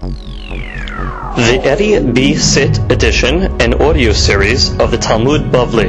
The Eddie B. Sit edition and audio series of the Talmud Bavli.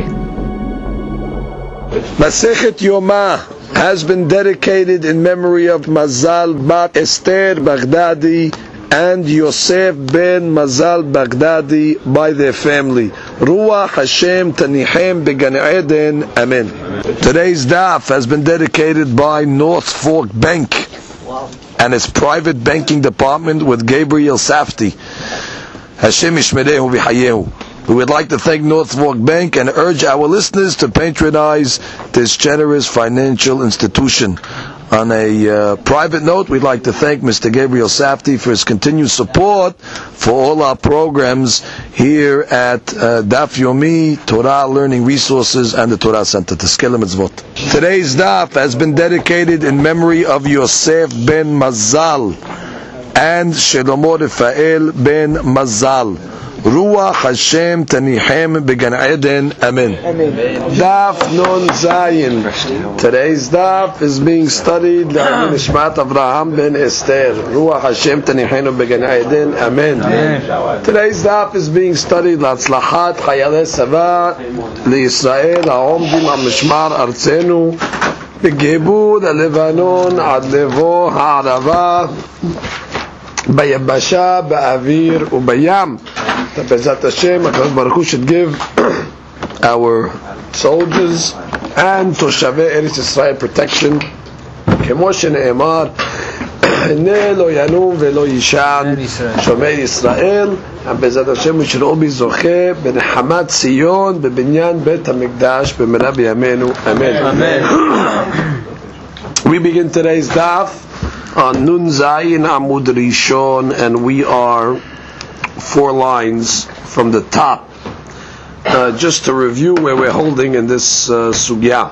Masechet Yoma has been dedicated in memory of Mazal Bat Esther Baghdadi and Yosef ben Mazal Baghdadi by their family. Ruach Hashem Tanihem Began Eden. Amen. Today's daf has been dedicated by North Fork Bank and its private banking department with Gabriel Safti. Hashem Yishmerehu V'Hayehu. We would like to thank North Fork Bank and urge our listeners to patronize this generous financial institution. On a private note, we'd like to thank Mr. Gabriel Safti for his continued support for all our programs here at Daf Yomi, Torah Learning Resources, and the Torah Center. Teskelem Mitzvot. Today's daf has been dedicated in memory of Yosef ben Mazal and Shlomo Rafael ben Mazal. Ruach Hashem Tanihem Began Eden. Amen. Daf Nun Zayin. Today's daf is being studied L'Amin Nishmat Avraham ben Esther. Ruach Hashem Tanihem Began Eden. Amen. Today's daf is being studied L'Atzlachat Chayalei Sava L'Yisrael Ha'omdim Ha'mishmar Artzenu B'Gebud Ha'Levanon Ad Levo Ha'arava B'Yabasha B'Avir U'Bayam. Bezat Hashem, HaKadosh Baruch Hu should give our soldiers and Toshavei Eretz Yisrael protection. Kemo shene'emar, Hine lo yanum ve'lo yishan, Shomei Yisrael, and Bezat Hashem we should all be zocheh b'nechamat Zion, b'binyan Bet HaMikdash, b'mera b'yameinu. Amen. Amen. We begin today's daf on Nun Zayin Amud Rishon, and we are 4 lines from the top, just to review where we're holding in this sugya.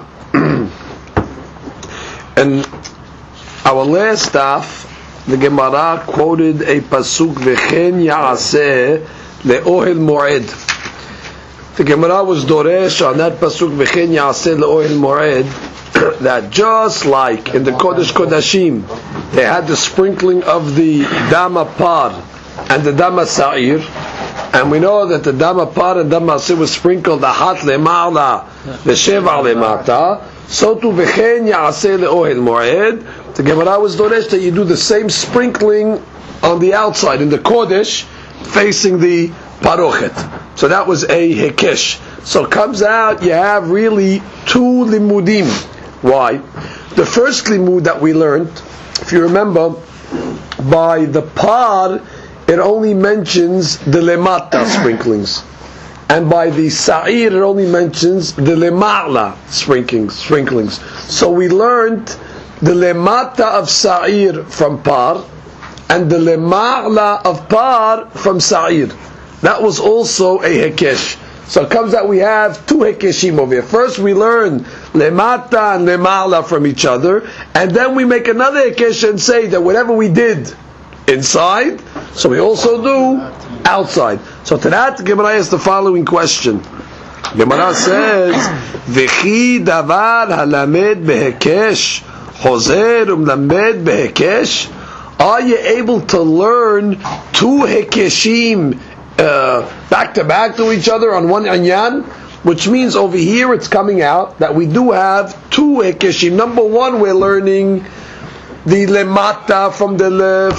And our last daf, the Gemara quoted a pasuk V'chen Ya'aseh le'ohel moed. The Gemara was doresh on that pasuk V'chen Ya'aseh le'ohel moed that just like in the Kodesh Kodashim they had the sprinkling of the Dama Par and the Dama Sa'ir, and we know that the Dama Par and Dama Sa'ir was sprinkled the Hat Le'ma'la, the Sheva Le'mata, so to V'chen Ya'aseh Le'ohel Moed, the Gemara was doresh that you do the same sprinkling on the outside, in the Kodesh, facing the Parochet. So that was a Hekesh. So it comes out, you have really 2 limudim. Why? The first limud that we learned, if you remember, by the Par, it only mentions the lemata sprinklings, and by the sa'ir it only mentions the lema'la sprinklings. So we learned the lemata of sa'ir from par, and the lema'la of par from sa'ir. That was also a hekesh. So it comes out we have 2 hekeshim over here. First we learn lemata and lema'la from each other, and then we make another hekesh and say that whatever we did inside, so we also do outside. So to that, the Gemara asks the following question. Gemara says, V'chi davar halamed behekesh, hozer umlamed behekesh. Are you able to learn 2 hekeshim back to back to each other on one anyan? Which means over here it's coming out that we do have 2 hekeshim. Number 1, we're learning the lemata from the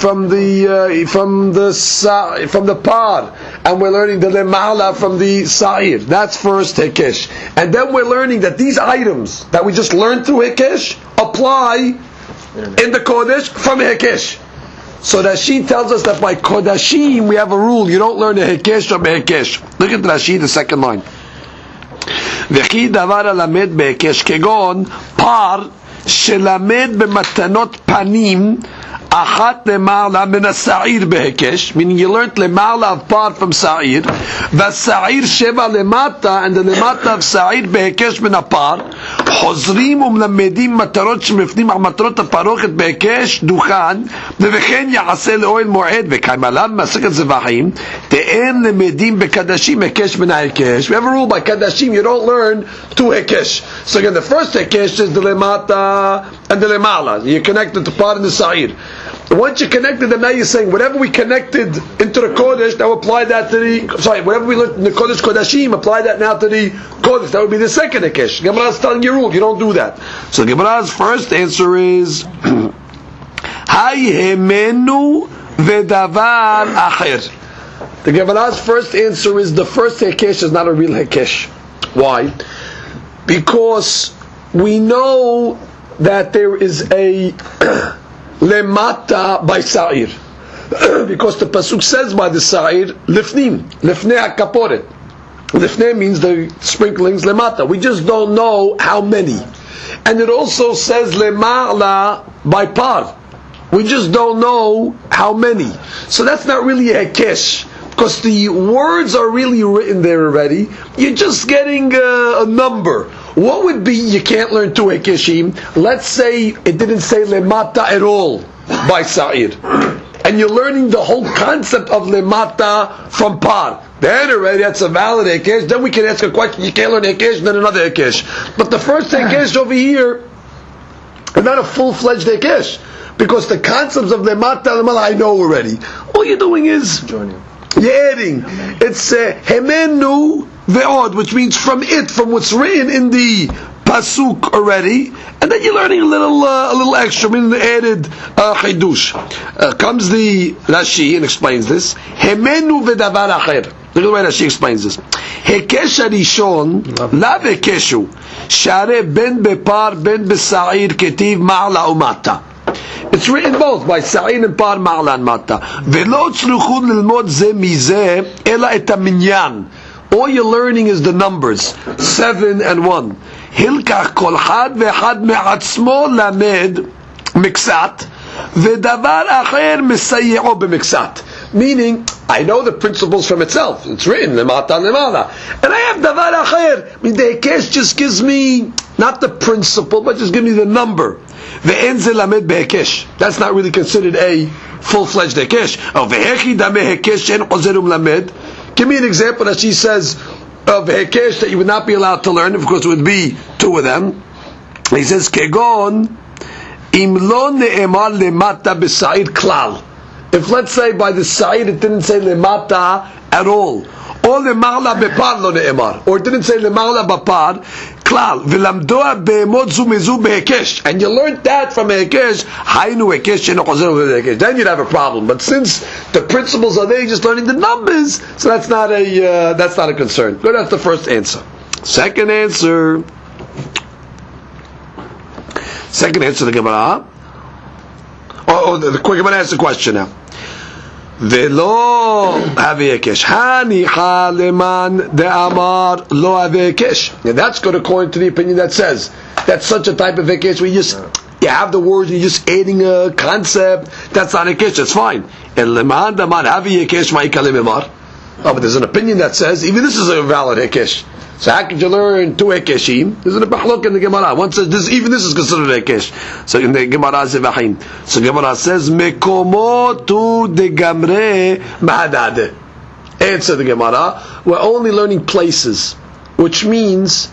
par, and we're learning the lemala from the sa'ir. That's first hekesh, and then we're learning that these items that we just learned through hekesh apply in the kodesh from hekesh. So Rashi tells us that by kodashim we have a rule: you don't learn a hekesh from a hekesh. Look at Rashi, the second line. V'chi davar alamed behekesh kegon par שלמד במתנות פנים אחת למעלה מן הסעיר בהיקש, meaning you learned למעלה of part from סעיר, והסעיר שבע למטה, and the למטה of סעיר בהיקש מן הפר, חוזרים ומלמדים מטרות שמפנים על מטרות הפרוכת בהיקש דוכן, וכן יעשה לאוהל מועד, וכמלם מסכת זבחים, תאין למדים בקדשים היקש מן ההיקש. We have a rule by קדשים, you don't learn two היקש. So again, the first היקש is the למטה and the למעלה. You connect it to part and the סעיר. Once you connected them, now you're saying whatever we connected into the Kodesh, now apply that to the, whatever we learned in the Kodesh Kodashim, apply that now to the Kodesh. That would be the second Hekesh. Gemara is telling you rule, you don't do that. So Gemara's first answer is, Hayhemenu vedavar acher. The Gemara's first answer is the first Hekesh is not a real Hekesh. Why? Because we know that there is a lemata by sa'ir. Because the pasuk says by the sa'ir, lifnim, lifnei hakaporet. Lifnei means the sprinklings, lemata. We just don't know how many. And it also says lema'la by par. We just don't know how many. So that's not really a hekesh, because the words are really written there already. You're just getting a number. What would be, you can't learn two hekeshim. Let's say it didn't say lemata at all by sa'ir. And you're learning the whole concept of lemata from par. Then already that's a valid hekesh. Then we can ask a question, you can't learn hekesh, then another hekesh. But the first hekesh over here is not a full-fledged hekesh. Because the concepts of lemata, lemala, I know already. All you're doing is joining. You're adding. It's hemenu ve'od, which means from what's written in the pasuk already, and then you're learning a little extra, meaning the added chidush. Comes the Rashi and explains this. Hemenu ve'davar acher. Look at the way Rashi explains this. Hekesh harishon la vekeshu share ben bepar ben besa'ir ketiv ma'ala umata. It's written both by Sa'in and Par Ma'lan Mata. Velo tzruchun lilmod ze mizeh ela et haminyan. All you're learning is the numbers 7 and 1. Hilkach kol had ve'had me'atzmo lamed miksat ve'davar acher mesaye'o b'miksat. Meaning, I know the principles from itself. It's written lemata lemala, and I have davar acher. I mean, the hekesh just gives me not the principle, but just give me the number. Ve'enze lamed behekesh. That's not really considered a full-fledged hekesh. Oh, ve'hechi dameh hekesh en ozerum lamed. Give me an example that she says of hekesh that you would not be allowed to learn. Of course, it would be two of them. He says kegon im lo ne'emar lemata b'sa'ir klal. If let's say by the sa'ir it didn't say lemata at all, or lema'la bepar lo ne'emar, or it didn't say lema'la bepar klal, v'lamdoa be'emot zu mizu be'hekesh, and you learned that from a hekesh, haynu hekesh she'eno chozer v'hekesh, then you'd have a problem. But since the principles are there, you're just learning the numbers, so that's not a concern. Good, that's the first answer. Second answer, the Gemara. The Gemara asks the question now. Velo havi hekesh hanicha leman de'amar lo havi hekesh. And that's good according to the opinion that says that's such a type of hekesh where you have the words, you're just adding a concept. That's not hekesh. That's fine. And leman de'amar havi hekesh ma'ika lememar. Oh, but there's an opinion that says even this is a valid hekesh. So how could you learn two hekeshim? There's a bachlok in the Gemara. One says even this is considered a hekesh. So in the Gemara zevachim. So Gemara says mekomo tu de gamre ma'adade. Answer the Gemara. We're only learning places, which means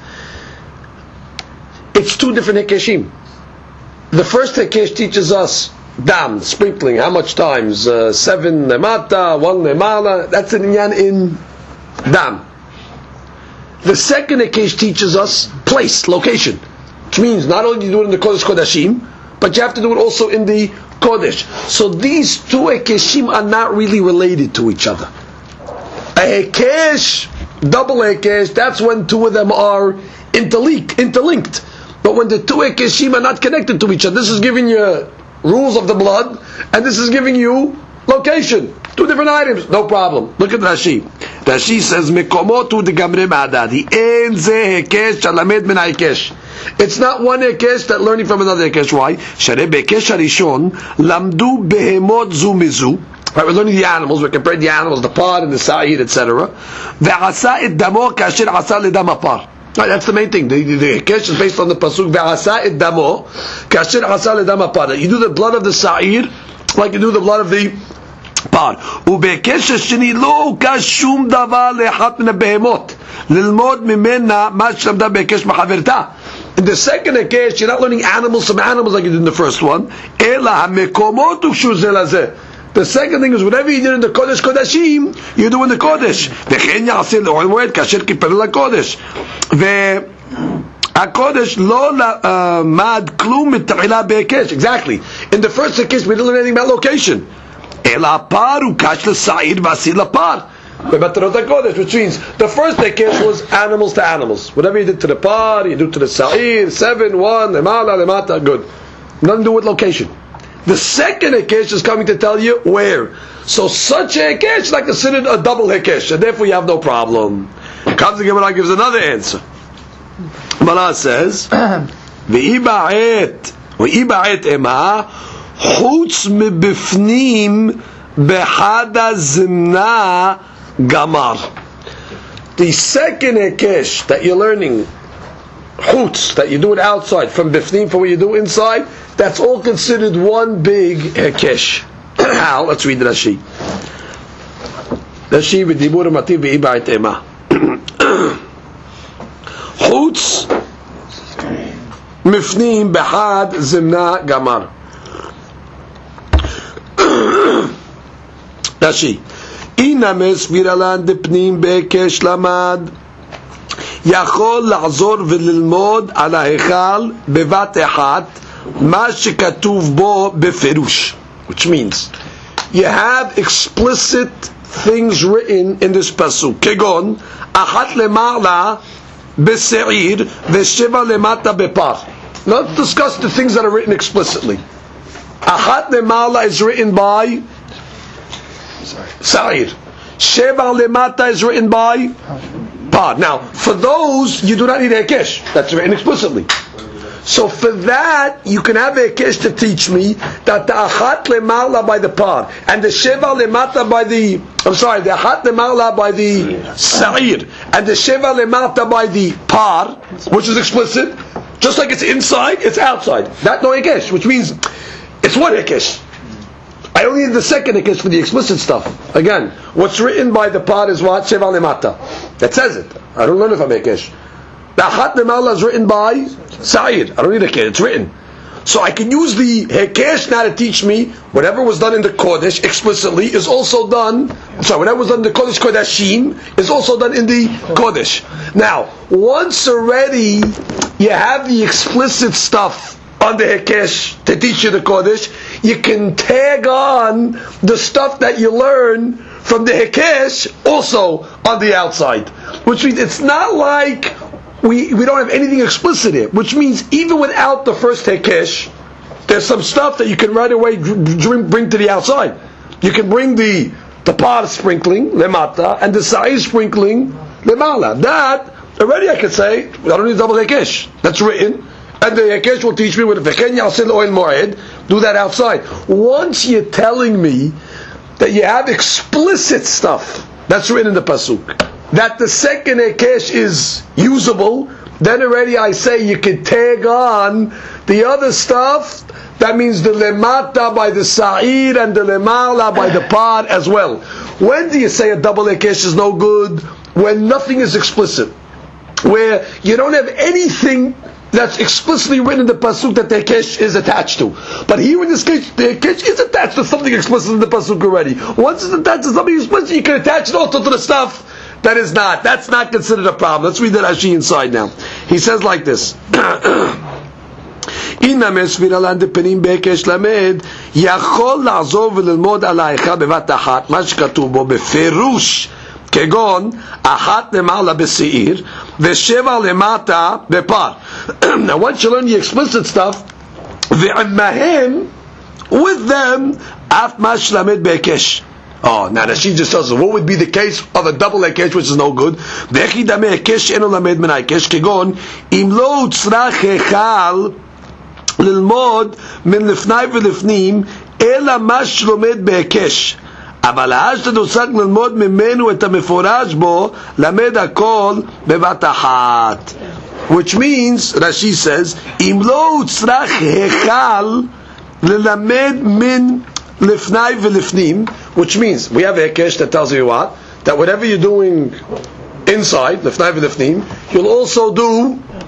it's two different hekeshim. The first hekesh teaches us dam, sprinkling. How much times? 7 lemata, 1 lemala. That's an inyan in dam. The second hekesh teaches us place, location, which means not only do you do it in the Kodesh Kodashim, but you have to do it also in the Kodesh. So these two hekeshim are not really related to each other. A hekesh, double hekesh, that's when two of them are interlinked. But when the two hekeshim are not connected to each other, this is giving you rules of the blood, and this is giving you location. Two different items, no problem. Look at Rashi. Rashi says, "Mekomotu de gamre ma'adadi en ze hekesh shalamed min hekesh." It's not one hekesh that learning from another hekesh. Why? Sharei behekesh harishon lamdu behemot zu mizu. Right, we're learning the animals. We're comparing the animals, the par and the sa'ir, etc. Ve'asa et damo kasher asa ledam apar. Right, that's the main thing. The hekesh is based on the pasuk ve'asa et damo kasher asa ledam apar. You do the blood of the sa'ir like you do the blood of the par. ובהקש השני לא הוקש שום דבר לאחת מן הבהמות ללמוד ממנה מה שלמדה בהקש מחברתה. In In the second Hekesh, you're not learning animals from animals like you did in the first one. The second thing is whatever you did in the Kodesh Kodashim, you do in the Kodesh. HaKodesh lo mad klum mit'ila be'ekesh. Exactly. In the first Hekesh, we didn't learn anything about location. Ela par ukash l'sa'ir v'asir lapar. Which means the first Hekesh was animals to animals. Whatever you did to the par, you do to the sa'ir, 7, 1, lemala, lemata, good. Nothing to do with location. The second Hekesh is coming to tell you where. So such a Hekesh is like considered a double Hekesh, and therefore you have no problem. Comes the Gemara gives another answer. Gemara says, "V'iba'et ema chutz mebifnim behada zimna gamar." The second Hekesh that you're learning, chutz, that you do it outside, from bifnim, from what you do inside, that's all considered one big Hekesh. How? Let's read Rashi. Rashi v'dibur mativ v'iba'et ema. Chutz mifnim behad zimna gamar. Rashi. Inames viralan depnim bekesh lamad. יכול לעזור וללמוד על ההיכל בבת אחת מה שכתוב בו בפירוש. Which means you have explicit things written in this pasuk. כגון אחת למעלה בשעיר ושבע למטה בפר. Let's discuss the things that are written explicitly. אחת למעלה is written by Sa'ir. Sheva lemata is written by Par. Now, for those, you do not need a Hekesh. That's written explicitly. So for that, you can have a Hekesh to teach me that the Achat lemala by the Par, and the Sheva lemata by the, the Achat lemala by the Sa'ir, and the Sheva lemata by the Par, which is explicit, just like it's inside, it's outside. That no Hekesh, which means it's one Hekesh. I only need the second Hekesh for the explicit stuff. Again, what's written by the Par is what? Sheva lemata. That says it. I don't learn if I'm Hekesh. The Achat lemala is written by Sa'ir. I don't need a Hekesh. It's written. So I can use the Hekesh now to teach me whatever was done in the Kodesh explicitly is also done. Whatever was done in the Kodesh Kodashim is also done in the Kodesh. Now, once already you have the explicit stuff on the Hekesh to teach you the Kodesh, you can tag on the stuff that you learn from the Hekesh also on the outside. Which means it's not like we don't have anything explicit here. Which means even without the first Hekesh, there's some stuff that you can right away bring to the outside. You can bring the Par sprinkling, lemata, and the Sa'ir sprinkling, lemala. That, already I could say, I don't need double Hekesh. That's written. And the Hekesh will teach me with V'chen Ya'aseh L'Ohel Moed, do that outside. Once you're telling me that you have explicit stuff that's written in the pasuk, that the second Hekesh is usable, then already I say you can tag on the other stuff. That means the lemata by the Sa'ir and the lemala by the Par as well. When do you say a double Hekesh is no good? When nothing is explicit. Where you don't have anything that's explicitly written in the pasuk that the Hekesh is attached to. But here in this case, the Hekesh is attached to something explicit in the pasuk already. Once it's attached to something explicit, you can attach it also to the stuff that is not. That's not considered a problem. Let's read the Rashi inside now. He says like this. Inna ספירה לפנים בהיקש למד יכול לעזור וללמוד על האחד בבת אחת מה שכתוב בו בפירוש כגון אחת למעלה בשעיר ושבע למטה בפר. Now once you learn the explicit stuff, ועמהם, with them, אף מה שלמד בהיקש. Oh, now Rashi just tells us what would be the case of a double Hekesh, which is no good. וכי דמה היקש שאינו למד מן ההיקש כגון אם לא הוצרך היכל ללמוד מן לפני ולפנים אלא מה שלומד בהיקש. אבל האשתד עוסק ללמוד ממנו את המפורש בו, למד הכל בבת אחת. Which means, Rashi says, אם לא הוצרך היכל ללמד מן לפני ולפנים, which means, we have a Hekesh that tells you what? That whatever you're doing inside, לפני ולפנים, you'll also do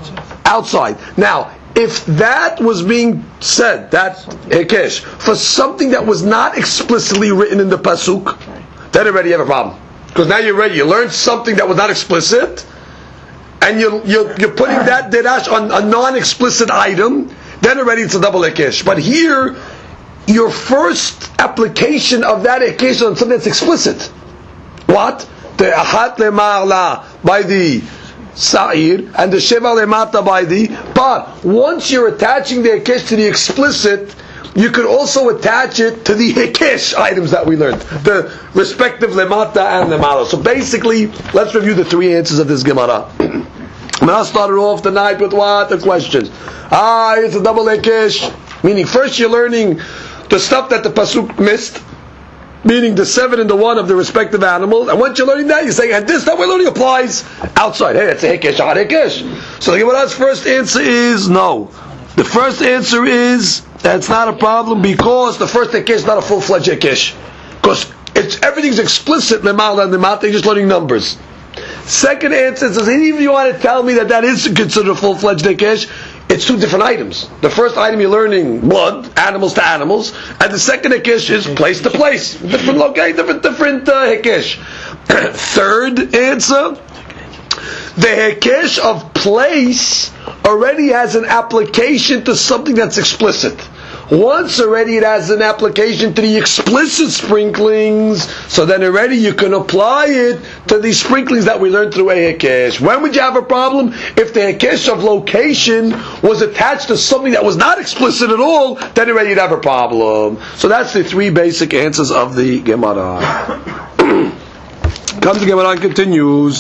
outside. Now, if that was being said, that hekesh, for something that was not explicitly written in the pasuk, then already you have a problem. Because now you're ready. You learned something that was not explicit, and you're putting that derash on a non-explicit item, then already it's a double hekesh. But here, your first application of that hekesh on something that's explicit. What? The ahat lema'ala by the sa'ir, and the sheva lemata by the par. Once you're attaching the hekesh to the explicit, you could also attach it to the hekesh items that we learned, the respective lemata and lemala. So basically, let's review the three answers of this Gemara. Gemara started off the night with what? The questions. It's a double hekesh. Meaning, first you're learning the stuff that the pasuk missed, meaning the 7 and the 1 of the respective animals. And once you're learning that, you're saying, and this that we're learning applies outside. Hey, it's a hekesh, a hekesh. So the Gemara's first answer is no. The first answer is that's not a problem because the first hekesh is not a full-fledged hekesh. Because everything's explicit, lemal and lemat, they're just learning numbers. Second answer is, even if you want to tell me that is considered a full-fledged hekesh, it's two different items. The first item you're learning blood, animals to animals, and the second hekesh is place to place. Different hekesh. Third answer, the hekesh of place already has an application to something that's explicit. Once already it has an application to the explicit sprinklings, so then already you can apply it to the sprinklings that we learned through a hekesh. When would you have a problem? If the hekesh of location was attached to something that was not explicit at all, then already you'd have a problem. So that's the three basic answers of the Gemara. Comes the Gemara and continues.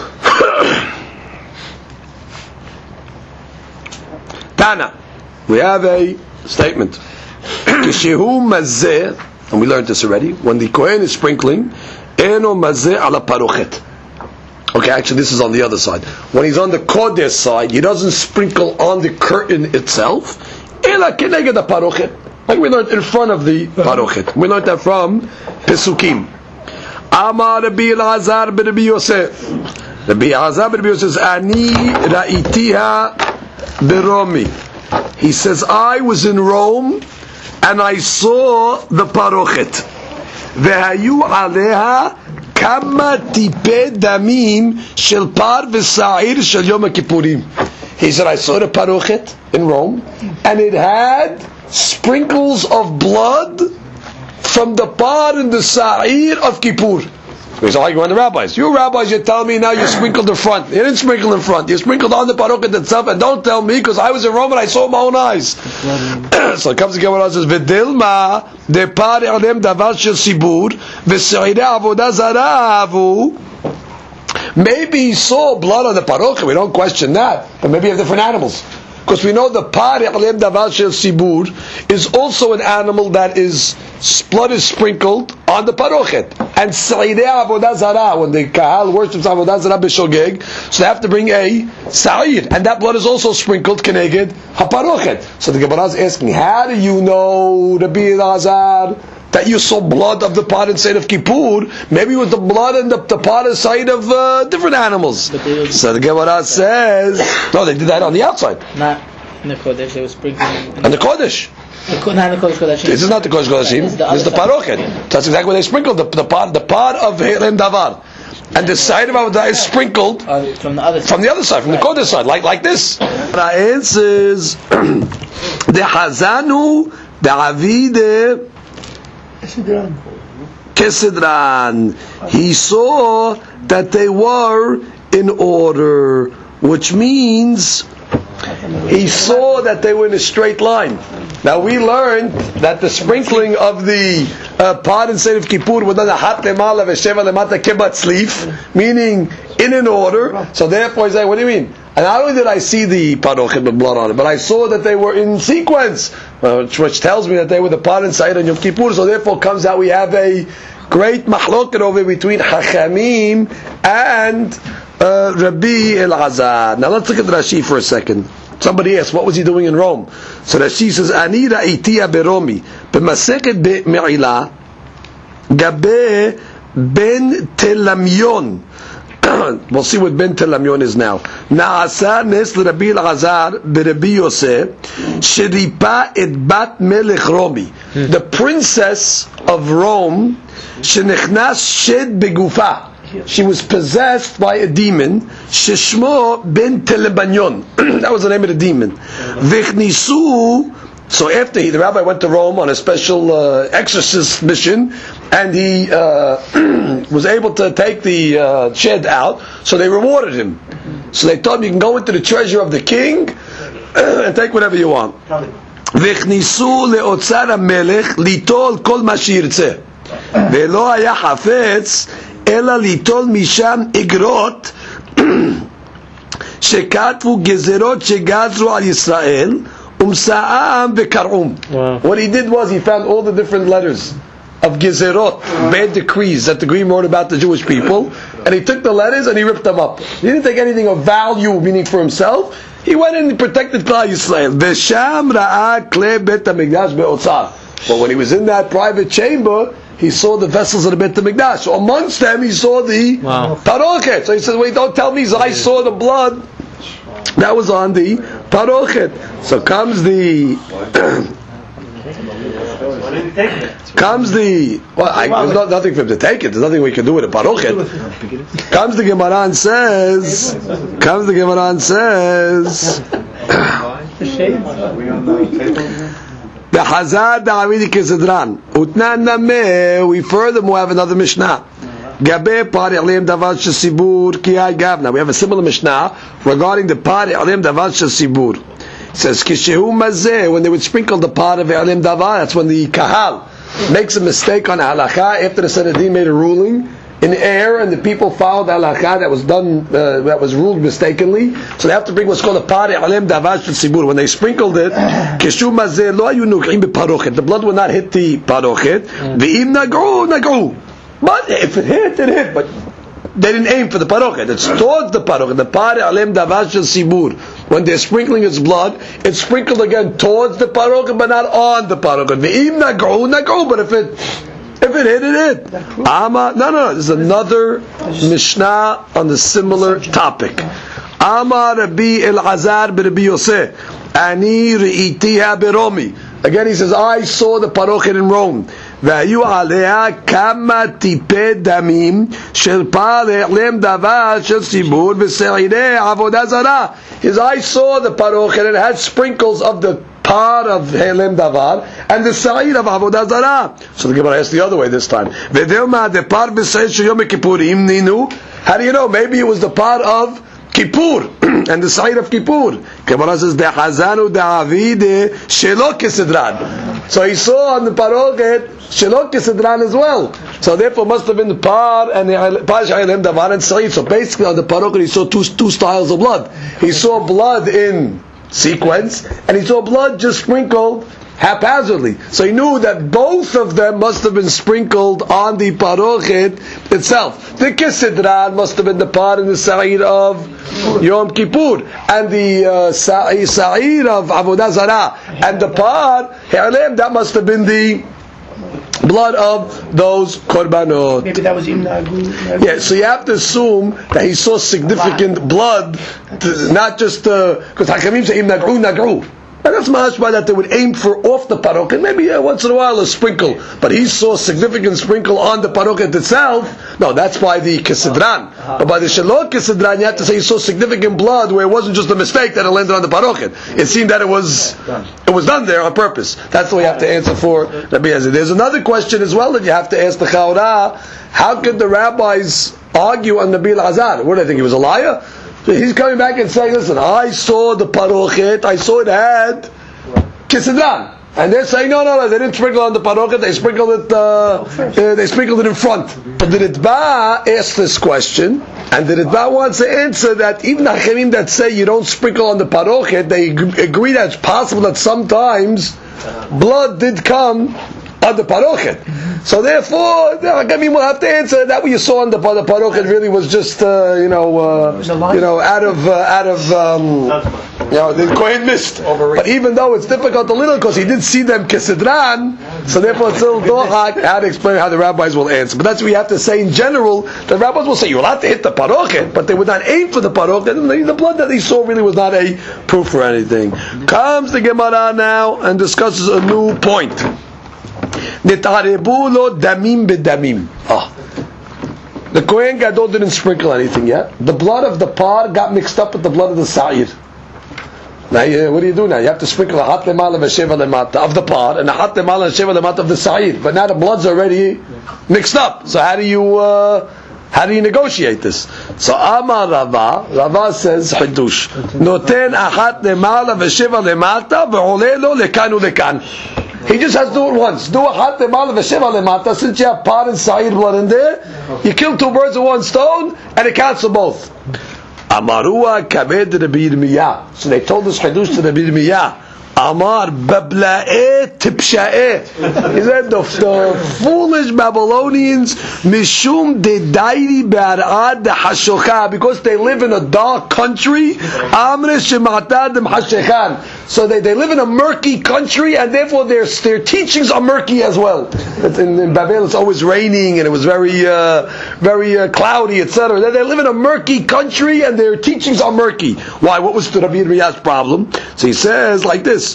Tana, we have a statement. Kishehu mazeh, and we learned this already. When the Kohen is sprinkling, eno mazeh ala parochet. Okay, actually, this is on the other side. When he's on the kodesh side, he doesn't sprinkle on the curtain itself. Ela keneged the parochet, like we learned in front of the parochet. We learned that from Pesukim. Amar Rabbi Elazar ben Rabbi Yosef. Rabbi Elazar ben Rabbi Yosef says, Ani ra'itiha beromi. He says, I was in Rome and I saw the parochet. Vehayu aleha kama tipe damim shel par v'sa'ir shel Yom Kippurim. He said, I saw the parochet in Rome and it had sprinkles of blood from the par and the sa'ir of Kippur. He's arguing on the rabbis. You rabbis, you're telling me now you sprinkled the front. You didn't sprinkle in front. You sprinkled on the parochet itself, and don't tell me because I was in Rome and I saw my own eyes. So it comes to Gemara and says, "V'dilma de par alem davar shel sibur v'seirei avodah zarah avu." Maybe he saw blood on the parochet. We don't question that, but maybe you have different animals. Because we know the par alem davar shel sibur is also an animal that is blood is sprinkled on the parochet. And Sa'idei Avodah Zarah, when the Kahal worships Avodah Zarah b'Shogeg, so they have to bring a Sa'ir, and that blood is also sprinkled Keneged HaParochet. So the Gemara is asking, how do you know, Rabbi Elazar, that you saw blood of the part inside of Kippur? Maybe it was the blood and the part inside of different animals. So the Gemara says, no, they did that on the outside. Not in the Kodesh, they were sprinkling. And the Kodesh. This is not the Kodesh Kodashim. This is the parochet. That's exactly where they sprinkled the part of Herem Davar, and the side of Avodah is sprinkled from the other side, from the Kodesh side, like this. The answers the Hazanu, the Avide, Kesidran. He saw that they were in order, which means he saw that they were in a straight line. Now we learned that the sprinkling of the part inside of Kippur was done a hat lemala v'sheva lemata kebatzlif, meaning in an order. So therefore he said, what do you mean? And not only did I see the parochet with blood on it, but I saw that they were in sequence, which tells me that they were the part inside on Yom Kippur. So therefore comes out we have a great mahloket over between Hachamim and Rabbi Elazar. Now let's look at Rashi for a second. Somebody asked, what was he doing in Rome? So Rashi says, Ani ra'itiya beromi b'maseket be'me'ila gabe ben telamyon we'll see what Ben Telamyon is now. Na'asa nes l'Rabbi Elazar b'Rabbi Yosef sheripa et bat melech Romi. The princess of Rome shenichnas shed begufa. She was possessed by a demon. Sheshmo ben Telebanyon. That was the name of the demon. Vichnisu. So after the rabbi went to Rome on a special exorcist mission, and he was able to take the shed out, so they rewarded him. So they told him, you can go into the treasure of the king and take whatever you want. Vichnisu le'otzar hamelech litol kol ma sheyirtzeh ve'lo haya hafetz ela litol misham igrot shekatvu gezerot shegazru al Yisrael. What he did was he found all the different letters of Gezerot, bad decrees that the Goyim wrote about the Jewish people, and he took the letters and he ripped them up. He didn't take anything of value, meaning for himself. He went in and protected Klal Yisrael. But when he was in that private chamber, he saw the vessels of the Beit HaMikdash. So amongst them, he saw the Parochet. So he said, wait, don't tell me I saw the blood that was on the Parochet. So comes the there's nothing for him to take it. There's nothing we can do with a Parochet. Comes the Gemara and says the Hazad Da'avidi Kesedran Utnan Nameh. We furthermore have another Mishnah. Gabe Pari Alim Davar Shesibur Kiyai Gavna. We have a similar Mishnah regarding the Pari Alim Davar Shesibur. It says Kishehu Mazeh, when they would sprinkle the Pari Alim Davar, that's when the Kahal makes a mistake on halakha after the Sanhedrin made a ruling in air, and the people followed halakha that was done, that was ruled mistakenly. So they have to bring what's called a Pari Alim Davar Shesibur. When they sprinkled it, Kishehu Mazeh Lo Ayu Nuqim Beparochet. The blood would not hit the Parochet. Ve'im Nag'u. But if it hit, it hit. But they didn't aim for the parochet. It's towards the parochet. The pari alem davash sibur. When they're sprinkling its blood, it's sprinkled again towards the parochet, but not on the parochet. Ve'im nag'u. But if it hit, it hit. No. There's another Mishnah on the similar topic. Amar Rabbi Elazar b'Rabbi Yosef. Ani re'itiha beRomi. Again, he says, I saw the parochet in Rome. והיו עליה כמה טיפי דמים של פרי עליהם דבר של ציבור ושעירי עבודה זרה. His eyes saw the parochet and it had sprinkles of the part of Helem Davar and the sa'ir of Avodah Zarah. So the Gemara asked the other way this time. V'delma the part b'seir sheyom kippurim ninu. How do you know? Maybe it was the part of Kippur and the side of Kippur. Gemara says the Hazanu Da'avide Shelo Kesedran. So he saw on the parochet Shelo Kesedran as well. So therefore must have been the par and the par Shayalem Davar and Sa'id. So basically on the parochet he saw two styles of blood. He saw blood in sequence and he saw blood just sprinkled haphazardly. So he knew that both of them must have been sprinkled on the parochet itself. The Kesedran must have been the part in the Sa'ir of Yom Kippur, and the Sa'ir of Avodah Zarah, and the part, that must have been the blood of those korbanot. Maybe that was Imnagu. Yeah, so you have to assume that he saw significant blood, not just because Hakamim say Imnagu. And that's mashma that they would aim for off the parochet. Maybe once in a while a sprinkle, but he saw significant sprinkle on the parochet itself. No, that's by the kesedran. But by the shalot kesedran, you have to say he saw significant blood where it wasn't just a mistake that it landed on the parochet. It seemed that it was done there on purpose. That's the way you have to answer for Rabbi Eliezer. There's another question as well that you have to ask the Chaura. How could the rabbis argue on Nabi Elazar? What do they think? He was a liar? He's coming back and saying, listen, I saw the parochet, I saw it had Kesedran. And they're saying, no, they didn't sprinkle on the parochet, they sprinkled it in front. But the Ritba asked this question, and the Ritba wants to answer that even the Hachamim that say you don't sprinkle on the parochet, they agree that it's possible that sometimes blood did come on the parochet. So therefore, the Hakamim will have to answer that what you saw on the parochet really was just out of The Kohen missed. But even though it's difficult a little because he did see them kesidran, so therefore it's still dohak. How to explain how the rabbis will answer. But that's what we have to say in general. The rabbis will say you're allowed to hit the parochet, but they would not aim for the parochet. The blood that they saw really was not a proof for anything. Comes the Gemara now and discusses a new point. Nitarebu lo damim bedamim. The Kohen Gadol didn't sprinkle anything yet. The blood of the par got mixed up with the blood of the sa'ir. Now, what do you do now? You have to sprinkle a hat lemala v'sheva lemata of the par and a hat lemala and sheva lemata of the sa'ir. But now the blood's already mixed up. So how do you negotiate this? So Amar Rava says Hidush. Noten a hat lemala v'sheva lemata v'oleh lo lekan ulekan. He just has to do it once. Do a hat lemala v'sheva lemata. Since you have par and sa'ir blood in there, you kill two birds with one stone, and it counts for both. Amarua kamed Rabbi Yirmiyah. So they told this Hidush to Rabbi Yirmiyah. Amar babla'eh tipsha'eh. He said the foolish Babylonians mishum dedairi be'arad hashocha, because they live in a dark country. Amre shematadim hashechan. So they live in a murky country, and therefore their teachings are murky as well. In Babel it's always raining, and it was very cloudy, etc. They live in a murky country, and their teachings are murky. Why? What was Rabbi Yirmiyah's problem? So he says like this: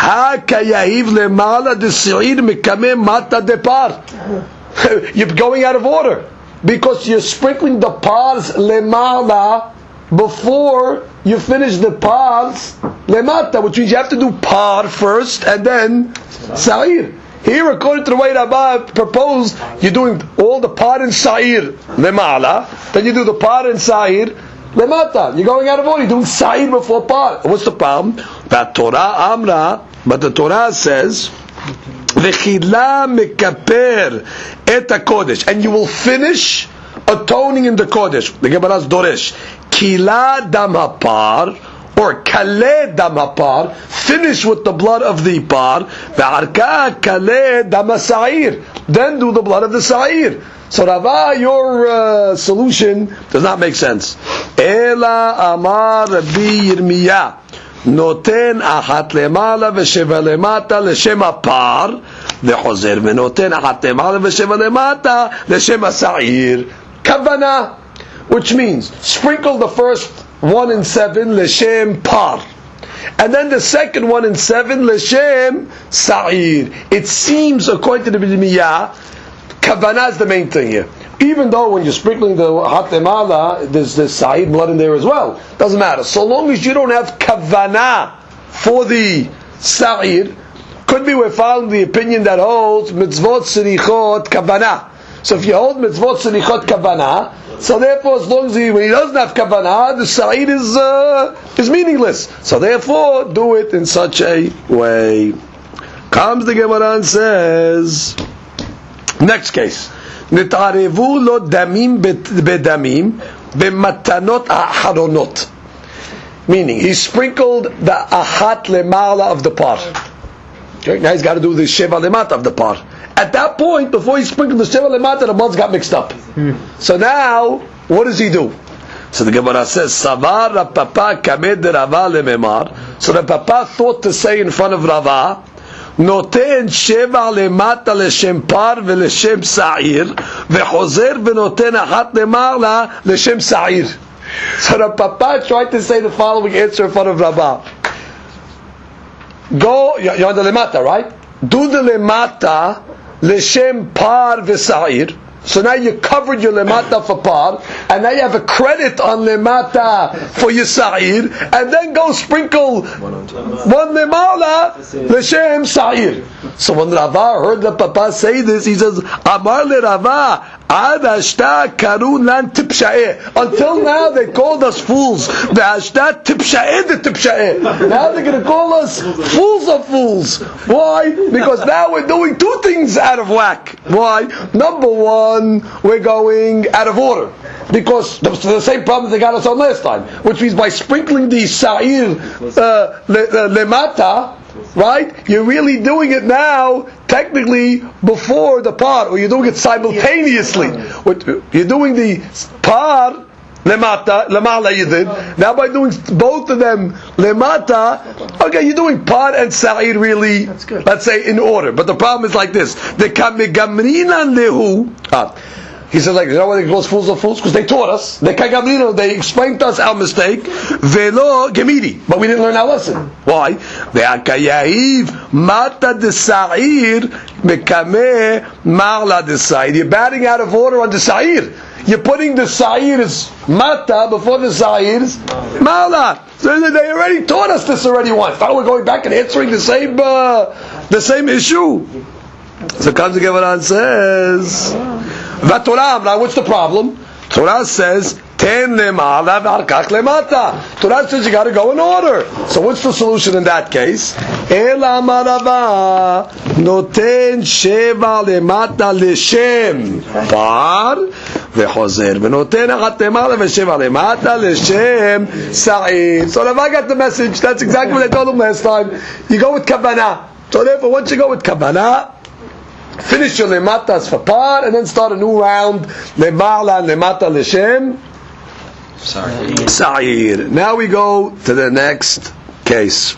You're going out of order because you're sprinkling the pars lemala before you finish the pars lemata, which means you have to do par first and then sa'ir. Here, according to the way Rabbah proposed, you're doing all the par and sa'ir lemala, then you do the par and sa'ir lemata. You're going out of order. You're doing sa'ir before par. What's the problem? That Torah amra, but the Torah says v'chila mekaper et hakodesh, and you will finish atoning in the kodesh. The Gemara's doresh kila dam hapar or kale dam hapar, finish with the blood of the par, ve'arka kale dam ha'sa'ir, then do the blood of the sa'ir. So Rava, your solution does not make sense. Ela amar Rabbi Yirmiyah noten achat lemala v'sheva lemata l'shem hapar v'chozer v'noten achat lemala v'sheva lemata l'shem ha'sa'ir. Kavana, which means sprinkle the first 1 in 7 l'shem par, and then the second 1 in 7 l'shem sa'ir. It seems, according to the B'dimiyah, kavana is the main thing here. Even though when you're sprinkling the hat lemala, there's sa'ir blood in there as well. Doesn't matter. So long as you don't have kavana for the sa'ir, could be we found the opinion that holds mitzvot serichot kavana. So if you hold mitzvot serichot kavana, so therefore as long as when he doesn't have kavana, the sa'ir is meaningless. So therefore do it in such a way. Comes the Gemara and says, next case, nitarevu lo damim bedamim b'matanot aharonot. Meaning, he sprinkled the ahat lemala of the par. Okay, now he's got to do the sheva lemata of the par. At that point, before he sprinkled the sheva lemata, the bloods got mixed up. So now, what does he do? So the Gemara says, Savar Rapapa kamed Rava lememar. So the Papa thought to say in front of Rava, נותן שבע למטה לשם פר ולשם שעיר וחוזר ונותן אחת למעלה לשם שעיר. So the Papa tried to say the following answer in front of Rabbah. Go, you're on the lemata, right? Do the lemata לשם par ושעיר. So now you covered your lemata for par, and now you have a credit on lemata for your sa'ir, and then go sprinkle one lemala l'shem sa'ir. So when Rava heard the Papa say this, he says, Amar le Rava, ad ashta karun lan tipsha'eh. Until now they called us fools. The ashta tipsha'eh the tipsha'eh. Now they're going to call us fools of fools. Why? Because now we're doing two things out of whack. Why? Number one, we're going out of order, because the same problem they got us on last time, which means by sprinkling the sa'ir lemata, right, you're really doing it now technically before the par, or you're doing it simultaneously. You're doing the par lemata, lemala you did. Now by doing both of them lemata, okay, you're doing par and sa'ir really, let's say in order. But the problem is like this: the kamegamrinan lehu. He says like, you know why they call us fools of fools? Because they taught us. They explained to us our mistake. Velo gemidi, but we didn't learn our lesson. Why? Ve'akayahiv mata de sa'ir mekame marla de sa'ir. You're batting out of order on the sa'ir. You're putting the sa'ir as mata before the sa'ir is marla. So they already taught us this already once. Now we're going back and answering the same issue. So comes the Gemara and says, Vatoram. Now what's the problem? Torah says, Ten lemala v'arkach lemata. Torah says you got to go in order. So what's the solution in that case? Ela marava noten sheva lemata leshem par v'chozer v'noten achat lemala v'sheva lemata leshem sa'ir. So if I got the message, that's exactly what I told him last time. You go with kavanah. So therefore, once you go with kavanah, finish your lematas for par, and then start a new round. Lemala and lemata leshem sa'ir. Now we go to the next case.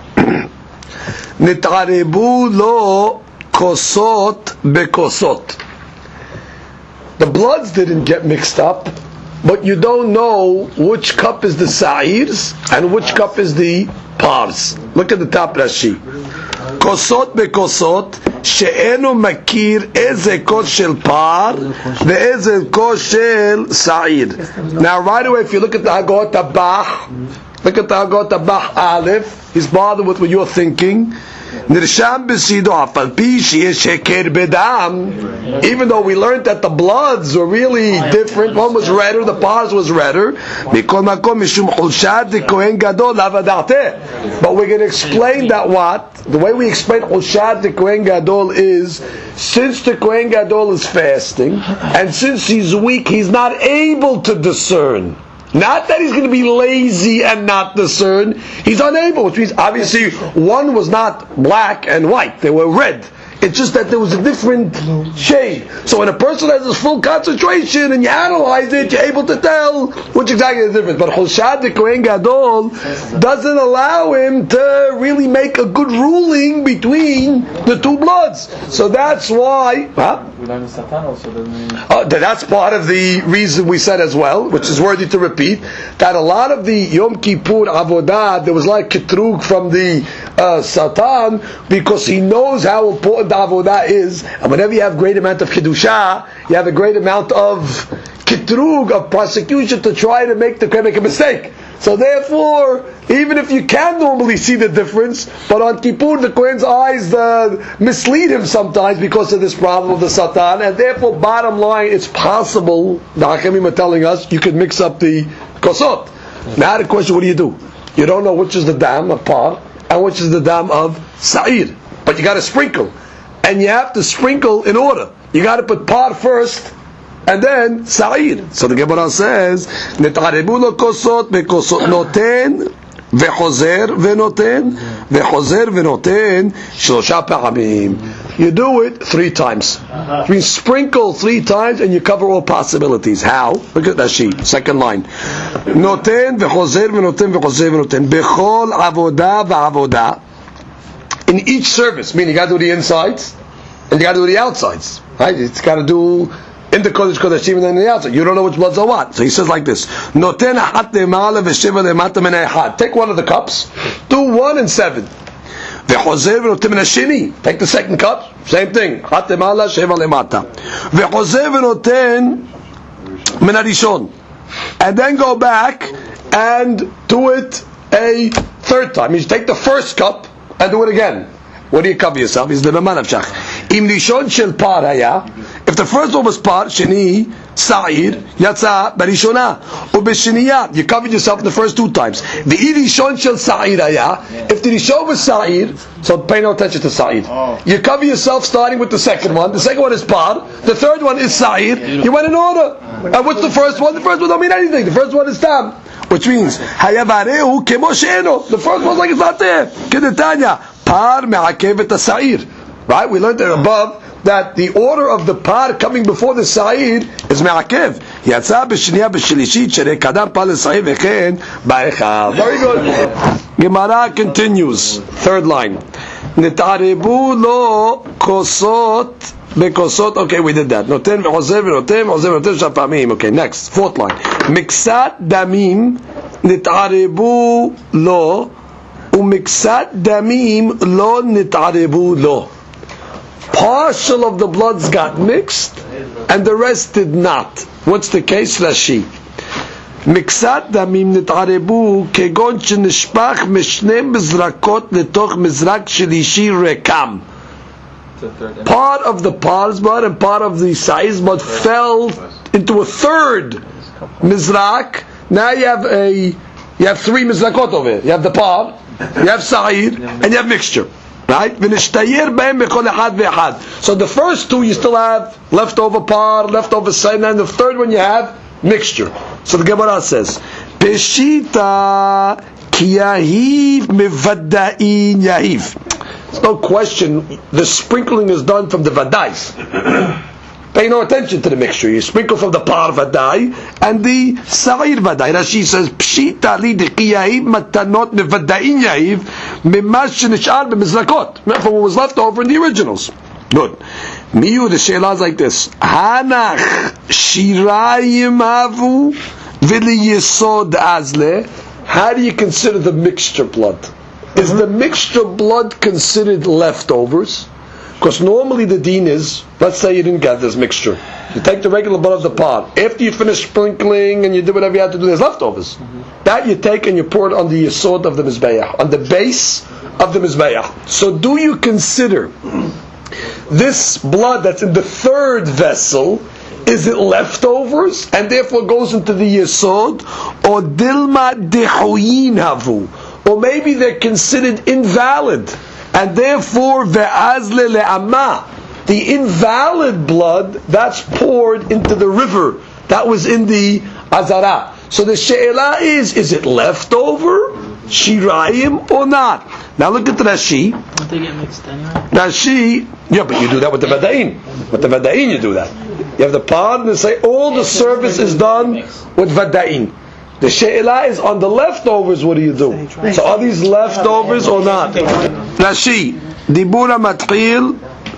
Nitarebu lo kosot bekosot. The bloods didn't get mixed up, but you don't know which cup is the sa'irs and which cup is the pars. Look at the top Rashi. Kosot bekosot she'enu makir eze kos shel par ve'eze kos shel sa'ir. Now right away, if you look at the Hagot Abach, look at the Hagot Abach Aleph, he's bothered with what you're thinking. Nirsham b'sido afal pi sheyesh sheker bedam. Even though we learned that the bloods were really different, one was redder, the pars was redder. Mikol makom mishum chulshad de kohen gadol lavadate. But we're going to explain that what the way we explain chulshad de kohen gadol is, since the kohen gadol is fasting and since he's weak, he's not able to discern. Not that he's going to be lazy and not discern. He's unable, which means obviously one was not black and white. They were red. It's just that there was a different shade. So when a person has this full concentration and you analyze it, you're able to tell which exactly the difference. But Chulshad the Kohen Gadol doesn't allow him to really make a good ruling between the two bloods. So that's why... that's part of the reason we said as well, which is worthy to repeat, that a lot of the Yom Kippur Avodah, there was like Ketrug from the Satan, because he knows how important the Avodah is, and whenever you have great amount of Kedusha, you have a great amount of Ketrug, of prosecution to try to make a mistake. So therefore, even if you can normally see the difference, but on Kippur the Kohen's eyes mislead him sometimes because of this problem of the Satan, and therefore, bottom line, it's possible, the Hakamim are telling us, you could mix up the Kosot. Now the question, what do? You don't know which is the dam of Par, and which is the dam of Sa'ir. But you got to sprinkle. And you have to sprinkle in order. You got to put Par first, and then Sa'ir. So the Gemara says, Netarebu lo kosot bekosot noten vechozer venoten vechozer venoten shlosha pa'amim. You do it 3 times. We sprinkle 3 times and you cover all possibilities. How? Look at that sheet. Second line. Noten vechozer venoten vechozer venoten bechol avodah va'avodah. In each service, meaning you got to do the insides and you got to do the outsides. Right? It's got to do in the Kodesh Kodashim and then the outside. You don't know which bloods are what. So he says like this: Noten achat lemala v'sheva lemata min ha'echad. Take one of the cups, do 1 and 7. V'chozer v'noten min hashini. Take the second cup, same thing. Achat lemala sheva lemata. V'chozer v'noten min harishon. And then go back and do it a 3rd time. You take the first cup and do it again. What do you cover yourself? Is the Maman of Shach. Im Rishon shel Par haya. If the first one was Par, Sheni, Sa'ir, Yatsa, Barishona, Ubeshiniya. You covered yourself in the first 2 times. The Rishon shel Sa'ir haya. If the Rishon was Sa'ir, so pay no attention to Sa'ir. You cover yourself starting with the second one. The second one is Par. The 3rd one is Sa'ir. You went in order. And what's the first one? The first one don't mean anything. The first one is Tam. Which means, Hayavareu kemo she'eno. The first one's like it's not there. Kedetanya. Par me'akev et ha'sa'ir. Right? We learned there above that the order of the par coming before the sa'ir is me'akev. יצא בשנייה בשלישית שקדם פעל לשחי וכן באחד. Very good. Gemara continues. Third line. נתערבו לו כוסות בכוסות. Okay, we did that. נותן וחוזר ונותן וחוזר ונותן שתי פעמים. Okay, next. Fourth line. מקצת דמים נתערבו לו ומקצת דמים לא נתערבו לו. Partial of the bloods got mixed and the rest did not. What's the case? Rashi. מקצת דמים נתערבו כגון שנשפך משני מזרקות לתוך מזרק שלישי רקם. Part of the par's blood and part of the sai's blood fell into a third mizrak. Now you have three mizrakot over here. You have the par, you have sa'ir, and you have mixture. Right? So the first two you still have leftover par, leftover sa'ir, and the third one you have mixture. So the Gemara says, Peshita ki yahiv mevada'in yahiv. There's no question the sprinkling is done from the vadais. Pay no attention to the mixture. You sprinkle from the par vadai and the sa'ir vadai. Rashi says, Pshita li ki yahiv matanot mevada'in yahiv mimash shenish'ar b'mizrakot. From what was left over in the originals. Good. Miyu, the she'elah is like this. Hanach shirayim havu v'li yesod azle. How do you consider the mixture blood? Is the mixture blood considered leftovers? Because normally the deen is, let's say you didn't get this mixture. You take the regular blood of the pot. After you finish sprinkling and you do whatever you have to do, there's leftovers. That you take and you pour it on the yesod of the mizbeach, on the base of the mizbeach. So do you consider this blood that's in the third vessel, is it leftovers and therefore goes into the yesod, or dilma dehuyin havu, or maybe they're considered invalid and therefore ve'azle le'amma, the invalid blood that's poured into the river that was in the azara. So the she'elah is it leftover shirayim or not? Now look at Rashi. Don't they get mixed anyway? Rashi, yeah, but you do that with the vada'in. With the vada'in you do that. You have the pod and they say all the service is done with vada'in. The she'elah is on the leftovers, what do you do? So are these leftovers or not? Rashi, dibura matchil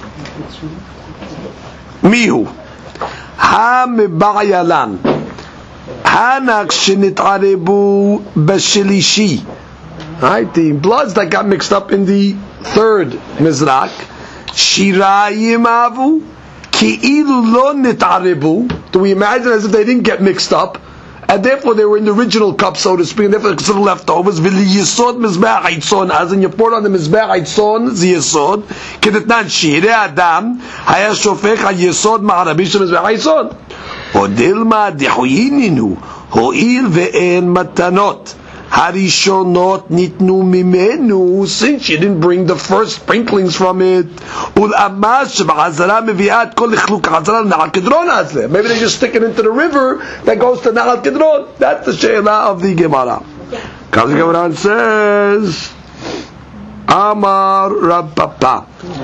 mihu ha meba'yalan hanak shenit'arebu b'shelishi. Right, the bloods that got mixed up in the third mizrak, shirayim avu ki'ilu lo nit'arebu. Do we imagine as if they didn't get mixed up, and therefore they were in the original cup, so to speak, and therefore they're considered leftovers? V'li yisod mizbeach haitzon, as in you pour it on the mizbeach haitzon, the yisod, kedetnan shirei adam haya shofech ha yisod ma'arabi shel mizbeach haitzon. Odilma dehuyininu ho'il ve'en matanot harishonot nitnu mimenu, since you didn't bring the first sprinklings from it. Ul'amash b'hazara mevi'at kol lichluk hazara na'al kedron azle. Maybe they just stick it into the river that goes to Na'al Kedron. That's the she'elah of the Gemara. Because the Gemara says, Amar Rab Papa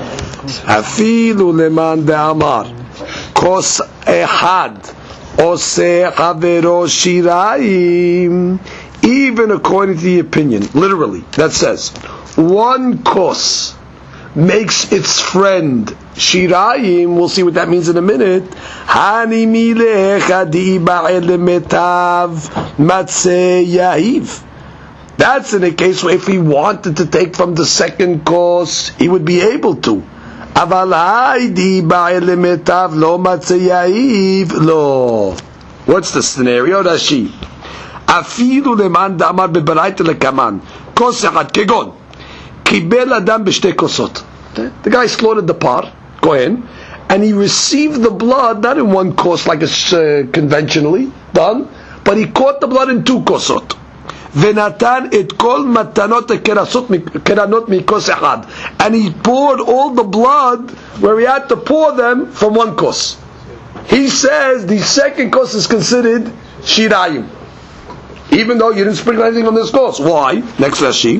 Afilu leman de'amar kos ehad oseh havero shirayim. Even according to the opinion, literally, that says, one kos makes its friend shirayim. We'll see what that means in a minute. Hani milecha di'iba'el metav matzeh yahiv. That's in a case where if he wanted to take from the second kos, he would be able to. Aval hai di'iba'el metav lo matzeh yahiv lo. What's the scenario? Rashi. Afilu leman da'amar bebarayta lekaman kos echad kegon kibel adam b'shtei kosot. The guy slaughtered the par, kohen, and he received the blood not in one kos like it's conventionally done, but he caught the blood in two kosot. V'natan et kol matanot keranot mikos echad, and he poured all the blood where he had to pour them from one kos. He says the second kos is considered shirayim, even though you didn't sprinkle anything on this kos. Why? Next Rashi.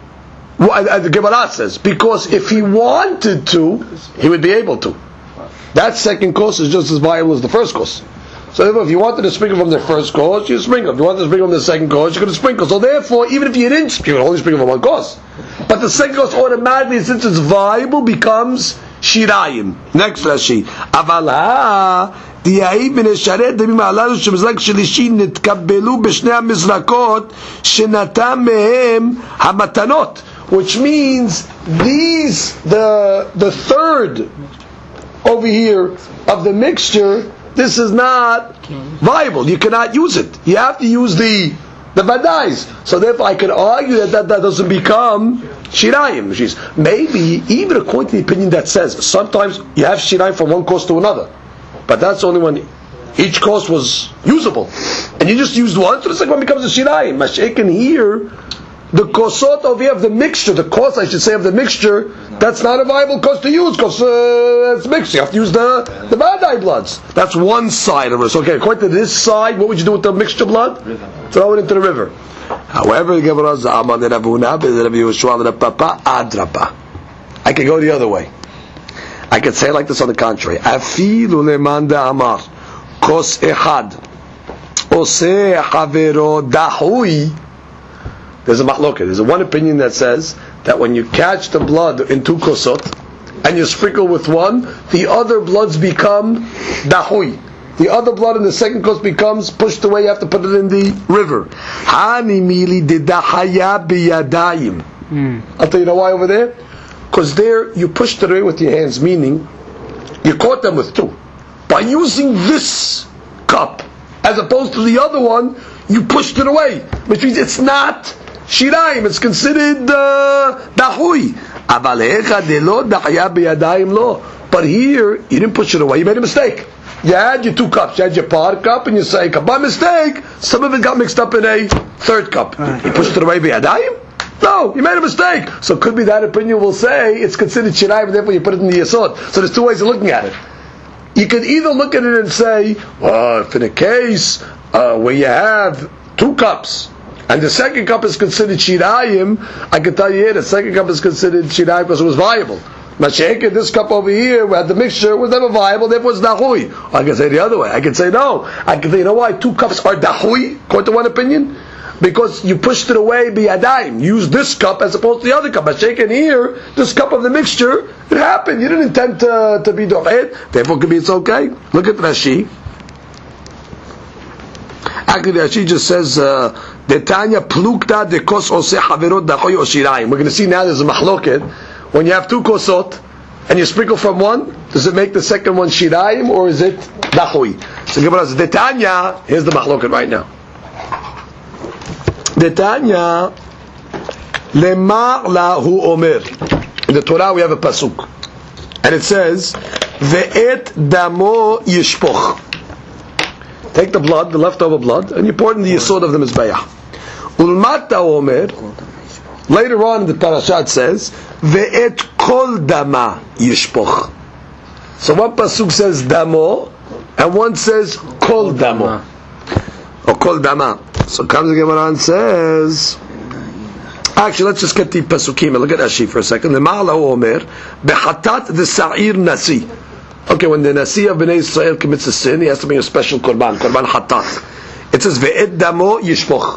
The Gemara says, because if he wanted to, he would be able to. that second course is just as viable as the first course. So if you wanted to sprinkle from the first course, you sprinkle. If you wanted to sprinkle from the second course, you could sprinkle. So therefore, even if you didn't sprinkle, you could only sprinkle from one course. But the second course automatically, since it's viable, becomes shirayim. Next Rashi. Avala דיהי בנשרת דמים הללו שמזלג שלישי נתקבלו בשני המזרקות שנתן מהם המתנות, which means these the third over here of the mixture, this is not viable. You cannot use it. You have to use the vadais. So therefore I can argue that doesn't become shirayim. Maybe even according to the opinion that says sometimes you have shirayim from one course to another, but that's only when each course was usable, and you just used one, so the second one becomes a shirayim. Mashiach here, the kosot over here of the mixture, the course I should say of the mixture, that's not a viable course to use because it's mixed. You have to use the vadai bloods. That's one side of it. So, okay, according to this side, what would you do with the mixture blood? Throw it into the river. However, I can go the other way. I could say like this on the contrary. Afilu lemanda amar kos ehad oseh havero dahui. There's a mahloket. There's one opinion that says that when you catch the blood in two kosot and you sprinkle with one, the other bloods become dahui. The other blood in the second kos becomes pushed away. You have to put it in the river. Hani mili didahaya biyadayim. I'll tell you why over there. Because there you pushed it away with your hands, meaning you caught them with two. By using this cup as opposed to the other one, you pushed it away, which means it's not shirayim. It's considered dahui. But here you didn't push it away. You made a mistake. You had your two cups. You had your part cup and your second cup. By mistake, some of it got mixed up in a third cup. You pushed it away biyadayim? No, you made a mistake. So it could be that opinion will say it's considered shirayim, and therefore you put it in the yesod. So there's two ways of looking at it. You could either look at it and say, well, if in a case where you have two cups and the second cup is considered shirayim, I can tell you here the second cup is considered shirayim because it was viable. Mashiach, this cup over here, we had the mixture, was never viable, therefore it's dahui. Or I can say the other way. I can say no. I can say, you know why two cups are dahui, according to one opinion? Because you pushed it away biyadayim. Use this cup as opposed to the other cup. Mashiach, here, this cup of the mixture, it happened. You didn't intend to be dohed. Therefore, it could be it's okay. Look at Rashi. Actually, Rashi just says, Detanya plukta de kos ose haverot dachoy oshirayim. We're going to see now there's a mahloket. When you have two kosot and you sprinkle from one, does it make the second one shirayim or is it dachoy? So Gemara says, Detanya, here's the mahloket right now. Detanya lema lahu omer. In the Torah we have a pasuk, and it says, "Ve'et damo yishpoch." Take the blood, the leftover blood, and you pour it in the yesod of the mizbeach. Ulmata omer. Later on in the parashat says, "Ve'et kol dama yishpoch." So one pasuk says damo, and one says kol damo, or kol dama. So comes the Gemara and says, actually, let's just get the pasukim. Look at Rashi for a second. The Ma'ala Omer, behatat the sa'ir nasi. Okay, when the nasi of Bnei Israel commits a sin, he has to bring a special korban hatat. It says, ve'ed damo yishpoch.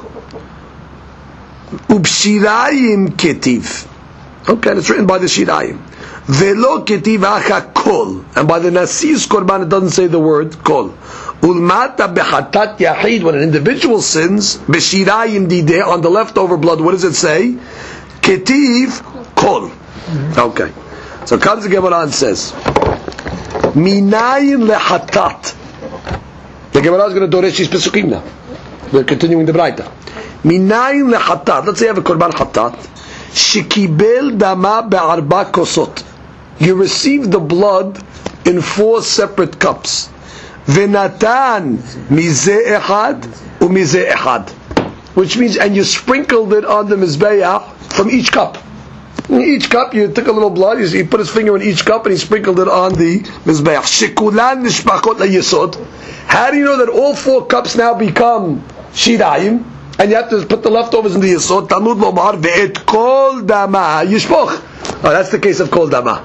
Ubshirayim ketiv. Okay, it's written by the shirayim. Ve'lo ketiv hacha kol. And by the nasi's korban, it doesn't say the word kol. Ulmata behatat yahid, when an individual sins, beshirayim dideh, on the leftover blood, what does it say? Ketiv kol. Okay. So comes the Gemara and says, minayin lehatat. The Gemara is going to doresh these pesukim now. We're continuing the Braita. Minayin lehatat. Let's say you have a korban hatat. Shekibel dama be'arba kosot. You receive the blood in 4 separate cups. Venatan mize echad umize echad, which means, and you sprinkled it on the mizbeach from each cup. In each cup, you took a little blood. He put his finger in each cup and he sprinkled it on the mizbeach. Shekulan nishpachot la'yesod. How do you know that all 4 cups now become shirayim? And you have to put the leftovers in the yesod. Talmud lomar ve'et kol dama yishpoch. Oh, that's the case of kol dama.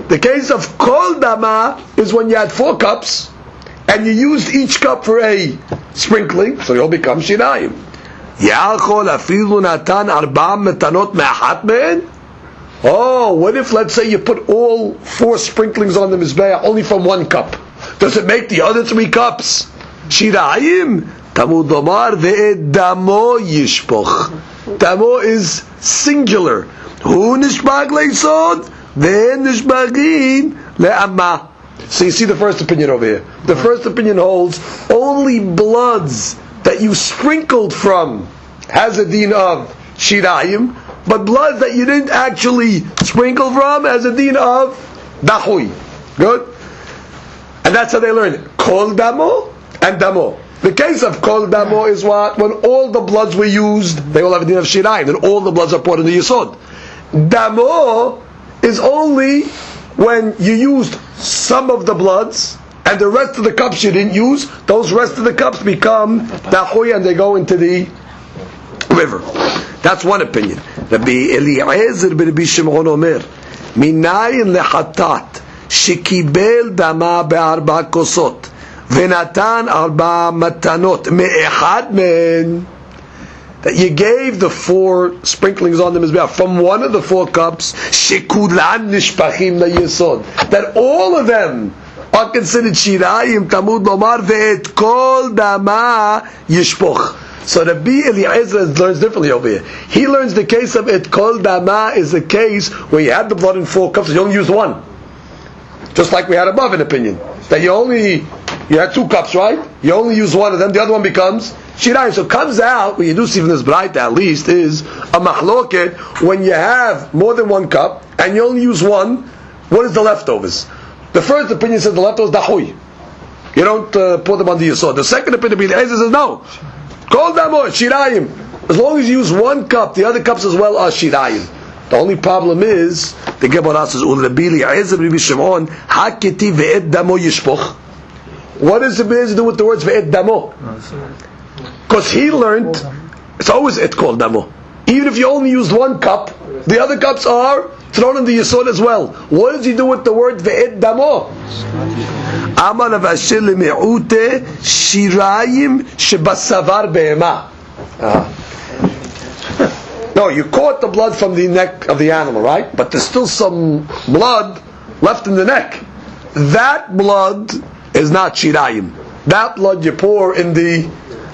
The case of kol dama is when you had 4 cups, and you used each cup for a sprinkling, so you'll become shirayim. Ya'achol afilu natan arba metanot me'achat me'en. Oh, what if, let's say, you put all 4 sprinklings on the mizbeach only from 1 cup? Does it make the other 3 cups shirayim? Tamud omar ve'ed damo yishpoch. Damo is singular. Hu nishbag le'sod ve'en nishbagin le'amah. So you see the first opinion over here. The first opinion holds only bloods that you sprinkled from has a deen of shirayim, but bloods that you didn't actually sprinkle from has a deen of dahui. Good? And that's how they learn it. Kol damo and damo. The case of kol damo is what? When all the bloods were used, they all have a deen of shirayim, and all the bloods are poured in the yesod. Damo is only when you used some of the bloods, and the rest of the cups you didn't use, those rest of the cups become dahui and they go into the river. That's one opinion. Rabbi Eliezer ben Rabbi Shimon Omer, minayin lechatat shekibel dama be'arba kosot v'natan arba matanot me'echad men, that you gave the 4 sprinklings on the mizbeach from one of the 4 cups, shekulan nishpachim la'yesod, that all of them are considered shirayim. Tamud lomar ve'et kol dama yishpoch. So Rabbi Eliezer learns differently over here. He learns the case of et kol dama is the case where you had the blood in 4 cups, you only used 1. Just like we had above an opinion, that you had 2 cups, right? You only use 1 of them, the other one becomes shirayim. So it comes out, what you do see from this braita at least, is a machloket. When you have more than 1 cup, and you only use 1, what is the leftovers? The first opinion says the leftovers dahui. You don't pour them on the yesod. The second opinion, Eliezer says no. Kol damo, shirayim. As long as you use 1 cup, the other cups as well are shirayim. The only problem is, the Gemara says, Rabbi Eliezer ben Rabbi Shimon, haketi ve'ed damo yishpoch. What does it do with the words ve'ed damo? Because he learned, it's always et kol damo. Even if you only used 1 cup, the other cups are thrown in the yesod as well. What does he do with the word ve'ed damo? Amar Rav Asher le'me'ute shirayim shebasavar be'ema. No, you caught the blood from the neck of the animal, right? But there's still some blood left in the neck. That blood is not shirayim. That blood you pour in the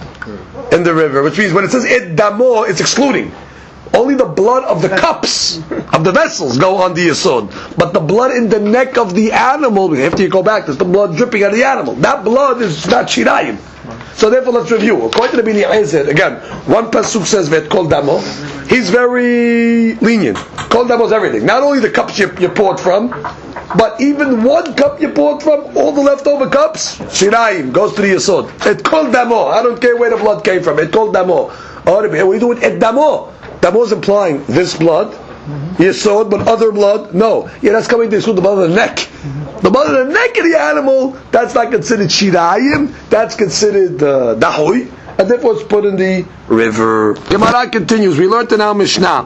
river, which means when it says et damo, it's excluding. Only the blood of the cups, of the vessels, go on the yesod. But the blood in the neck of the animal, after you go back, there's the blood dripping out of the animal. That blood is not shirayim. So therefore, let's review. According to Rabbi Eliezer, again, one pasuk says vet kol damo. He's very lenient. Kol damo is everything. Not only the cups you poured from, but even 1 cup you poured from, all the leftover cups, shirayim, goes to the yesod. Et kol damo. I don't care where the blood came from. Et kol damo. What do you do with et damo? Damo is implying this blood, yesod, but other blood, no. Yeah, that's coming to the blood of the neck. The blood of the neck of the animal, that's not considered shirayim, that's considered dahui, and therefore it's put in the river. Gemara continues, we learned in our Mishnah,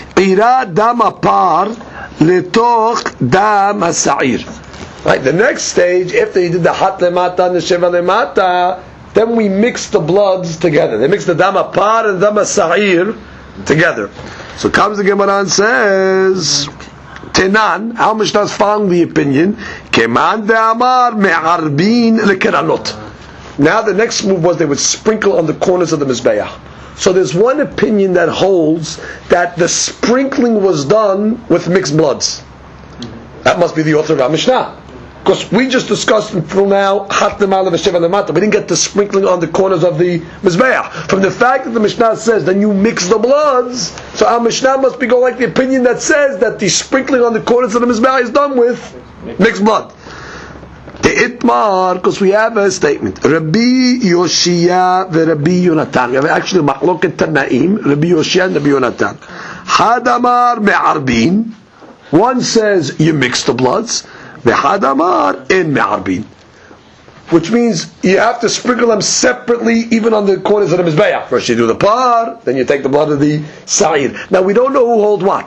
ira dam apar letoch dam asa'ir. Right, the next stage, after you did the hat lemata and the sheva lemata, then we mix the bloods together. They mix the dam apar and the dam asa'ir together. So comes the Gemara and says, Tenan, how much does found the opinion? Keman de'amar me'arbin lekeranot. Now the next move was they would sprinkle on the corners of the mizbeach. So there's one opinion that holds that the sprinkling was done with mixed bloods. That must be the author of our Mishnah. Because we just discussed until now, we didn't get the sprinkling on the corners of the mizbeach. From the fact that the Mishnah says, then you mix the bloods, so our Mishnah must be going like the opinion that says that the sprinkling on the corners of the mizbeach is done with mixed blood. The Itmar, because we have a statement, Rabbi Yoshia ve Rabbi Yonatan. We have actually Machloket Tanaim, Rabbi Yoshia and Rabbi Yonatan. Hadamar me'arbin. One says you mix the bloods. V'hadamar in me'arbin, which means you have to sprinkle them separately, even on the corners of the mizbeach. First you do the par, then you take the blood of the sa'ir. Now we don't know who holds what.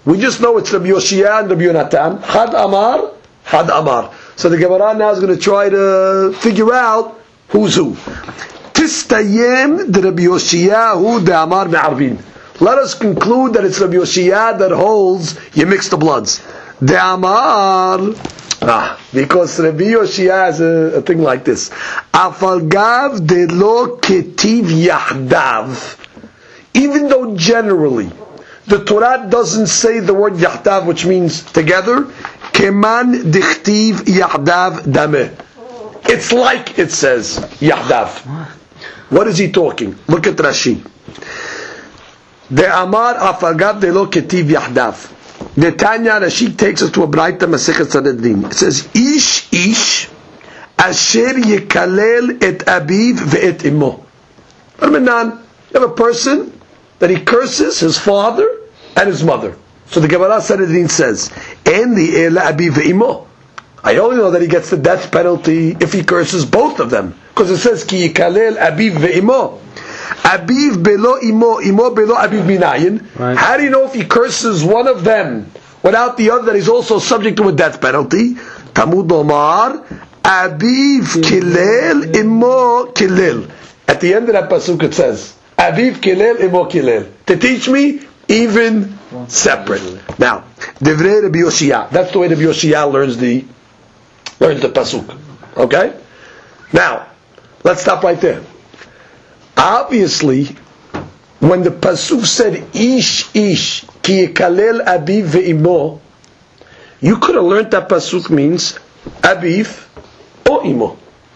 We just know it's Rabbi Yoshia and Rabbi Yonatan. Had Amar, Had Amar. So the Gemara now is going to try to figure out who's who. Tistayem de Rabbi Yoshiyahu de Amar me'arvin. Let us conclude that it's Rabbi Yoshia that holds you mix the bloods. De Amar, because Rabbi Yoshia has a thing like this. Afalgav de lo ketiv yahdav. Even though generally the Torah doesn't say the word yahdav, which means together, keman dichtiv yahdav dameh. It's like it says yahdav. What is he talking? Look at Rashi. The Amar afagav de lo ketiv yahdav. The Tanya Rashi takes us to a Braita Masechet Sanhedrin. It says, Ish asher yekalel et aviv ve'et imo. You have a person that he curses his father and his mother. So the Gemara Sanhedrin says, En li ela aviv ve'imo. I only know that he gets the death penalty if he curses both of them. Because it says, Ki yikalel aviv ve'imo. Aviv belo imo, imo belo aviv minayin. How do you know if he curses one of them without the other that he's also subject to a death penalty? Tamud Omar, aviv kilel, imo kilel. At the end of that pasuk it says, aviv kilel, imo kilel. To teach me, even separate. Now, Divrei Rabbi Yoshia. That's the way Rabbi Yoshia learns the pasuk. Okay? Now, let's stop right there. Obviously, when the pasuk said Ish ki yekalel aviv ve'imo, you could have learned that pasuk means aviv or imo.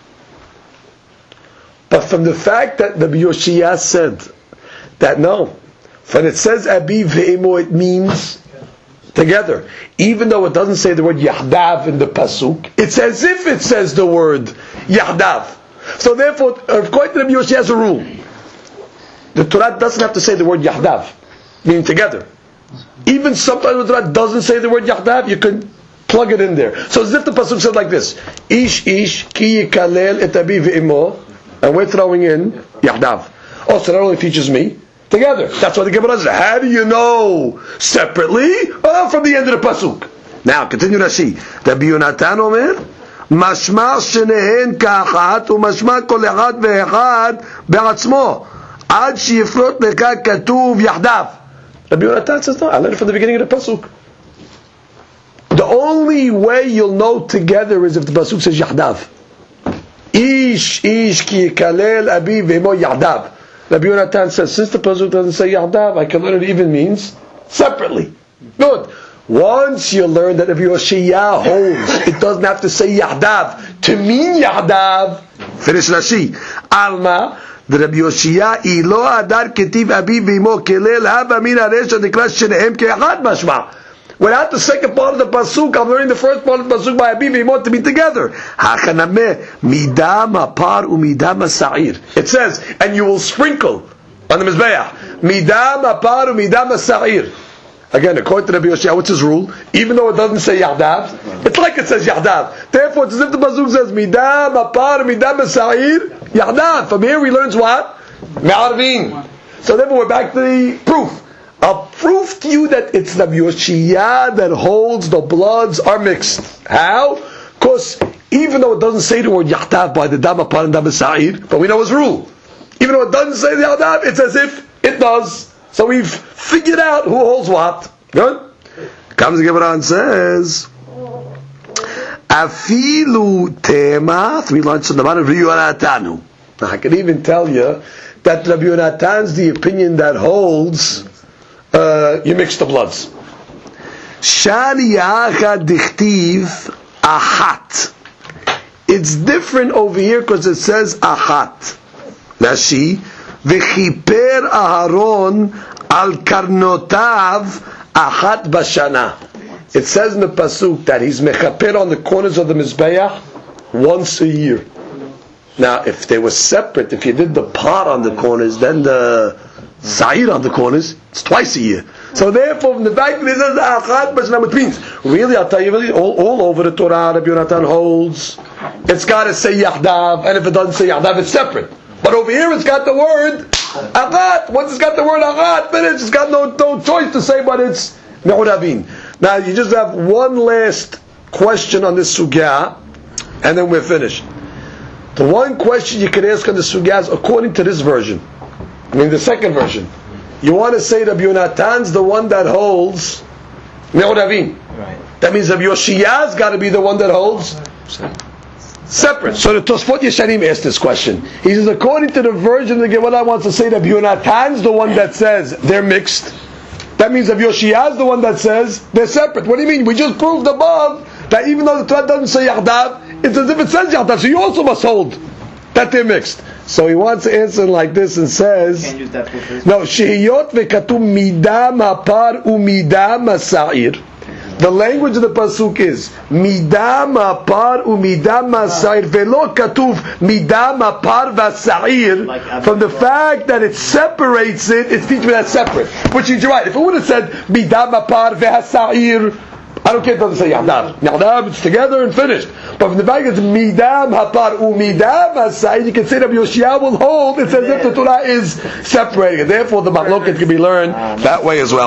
But from the fact that the Yoshia said that no, when it says aviv ve'imo, it means together. Even though it doesn't say the word yahdav in the pasuk, it's as if it says the word yahdav. So therefore, according to Rabbi Yoshia has a rule. The Torah doesn't have to say the word yahdav, meaning together. Even sometimes the Torah doesn't say the word yahdav, you can plug it in there. So as if the pasuk said like this: Ish ki yikalel et aviv ve'imo, and we're throwing in yahdav. Oh, so that only teaches me together. That's why the Gemara says, how do you know separately? Oh, from the end of the pasuk. Now continue Rashi. Rabbi Yonatan omer, משמע שניהן כאחת ומשמע כל אחד ואחד בעצמו עד שיפרוט לך כתוב יחדיו. Rabbi Yonatan says no, I learned it from the beginning of the pasuk. The only way you'll know together is if the pasuk says יחדיו. Ish ki yikalel aviv ve'imo yahdav. Rabbi Yonatan says, since the pasuk doesn't say yahdav, I can learn it even means separately. Good. Once you learn that Rabbi Yoshia holds, it doesn't have to say yahdav to mean yahdav. Finish Rashi. Alma, the Rabbi Yoshia, ilo adar ketiv aviv ve'imo kelel hava min haresha nikra shenehem ke'achad mashma. Without the second part of the pasuk, I'm learning the first part of the pasuk by aviv ve'imo to be together. Hachanameh midam apar umidam sa'ir. It says, and you will sprinkle on the mizbeach midam apar umidam sa'ir. Again, according to Rabbi Yoshia, what's his rule? Even though it doesn't say yahdav, it's like it says yahdav. Therefore, it's as if the pasuk says midam apar midam sa'ir yahdav. From here, he learns what? Me'arvin. So therefore, we're back to the proof. I'll prove to you that it's Rabbi Yoshia that holds the bloods are mixed. How? Because even though it doesn't say the word yahdav by the dam apar and dam sa'ir, but we know his rule. Even though it doesn't say the yahdav, it's as if it does. So we've figured out who holds what. Good? Comes the Gemara and says, Afilu tema, 3 lines on the bottom, Rabbi Yonatanu. Now I can even tell you that Rabbi Yonatan's the opinion that holds you mix the bloods. Shaliyacha dichtiv ahat. It's different over here because it says ahat. Rashi, v'chiper Aharon al karnotav ahat bashana. It says in the pasuk that he's mechaper on the corners of the mizbeach once a year. Now, if they were separate, if you did the pot on the corners, then the sa'ir on the corners, it's twice a year. So therefore, from the fact that it says achat bashana, which means, really, I'll tell you, really, all over the Torah, Rabbi Yonatan holds, it's got to say yahdav, and if it doesn't say yahdav, it's separate. But over here, it's got the word achat. Once it's got the word achat, finished. It's got no choice to say, but it's me'urabin. Now you just have one last question on this sugya, and then we're finished. The one question you can ask on the sugya is according to this version. I mean the second version. You want to say Rabbi Yonatan's the one that holds me'urabin. Right. That means Rabbi Yoshiyah's got to be the one that holds separate. So the Tosfot Yeshanim asked this question. He says, according to the version of the Gemara wants to say that Yonatan's the one that says they're mixed. That means Rabbi Yoshiyah's the one that says they're separate. What do you mean? We just proved above that even though the Torah doesn't say Yahdav, it's as if it says Yahdav. So you also must hold that they're mixed. So he wants to answer like this and says, Can't use that for this. no, Shehiyot vekatum midam hapar umidam hasair. The language of the pasuk is midam hapar umidam hasair velo katuv midam hapar vasair. From the fact that it separates it, it's teaching that separate. Which is right. If it would have said midam hapar vehasair, I don't care if it doesn't say Yahdav. Yahdav, it's together and finished. But from the fact that it's midam hapar umidam hasair, you can say that Yoshiyah will hold. It's as if the Torah is separating it. Therefore, the mahloket can be learned that way as well.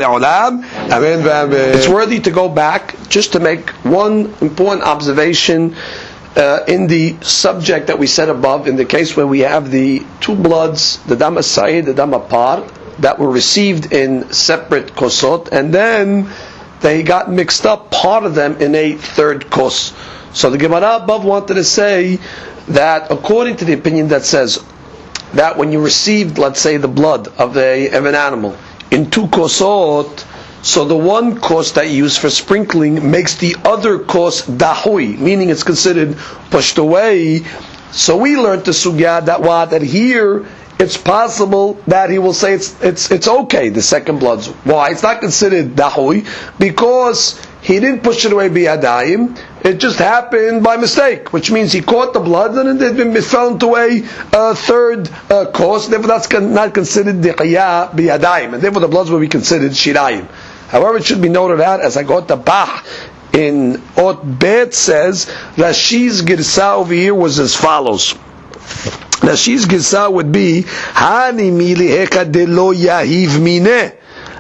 It's worthy to go back just to make one important observation in the subject that we said above. In the case where we have the two bloods, the dam hasair, the dam hapar, that were received in separate kosot, and then they got mixed up, part of them in a third kos. So the Gemara above wanted to say that according to the opinion that says that when you received, let's say, the blood of an animal in two kosot, so the one kos that you use for sprinkling makes the other kos dahui, meaning it's considered pushed away. So we learned the sugya that here it's possible that he will say it's okay, the second bloods. Why? It's not considered dahui because he didn't push it away biyadayim. It just happened by mistake, which means he caught the blood and it fell into a third course. Therefore, that's not considered diqiyah biyadayim, and therefore the bloods will be considered shirayim. However, it should be noted out as I got the bah in Ot Bet says Rashi's girsa over here was as follows. Rashi's girsa would be Hani miliheka de lo yahiv mine